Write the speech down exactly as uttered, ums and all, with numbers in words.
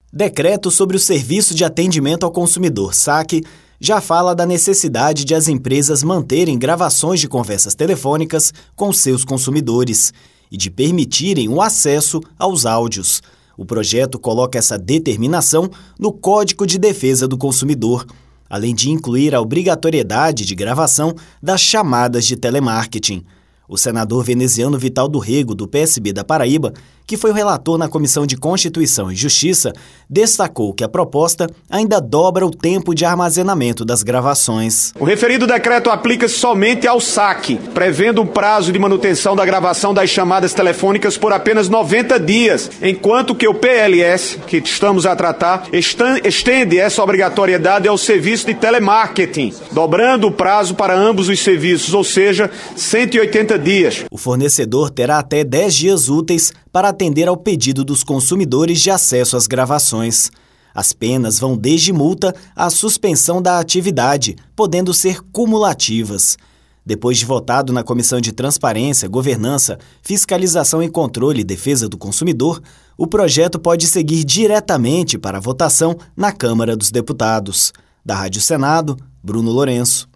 Decreto sobre o Serviço de Atendimento ao Consumidor, SAC, já fala da necessidade de as empresas manterem gravações de conversas telefônicas com seus consumidores e de permitirem o acesso aos áudios. O projeto coloca essa determinação no Código de Defesa do Consumidor, além de incluir a obrigatoriedade de gravação das chamadas de telemarketing. O senador veneziano Vital do Rego, do P S B da Paraíba, que foi o relator na Comissão de Constituição e Justiça, destacou que a proposta ainda dobra o tempo de armazenamento das gravações. O referido decreto aplica-se somente ao SAC, prevendo um prazo de manutenção da gravação das chamadas telefônicas por apenas noventa dias, enquanto que o P L S, que estamos a tratar, estende essa obrigatoriedade ao serviço de telemarketing, dobrando o prazo para ambos os serviços, ou seja, cento e oitenta dias. O fornecedor terá até dez dias úteis para atender ao pedido dos consumidores de acesso às gravações. As penas vão desde multa à suspensão da atividade, podendo ser cumulativas. Depois de votado na Comissão de Transparência, Governança, Fiscalização e Controle e Defesa do Consumidor, o projeto pode seguir diretamente para a votação na Câmara dos Deputados. Da Rádio Senado, Bruno Lourenço.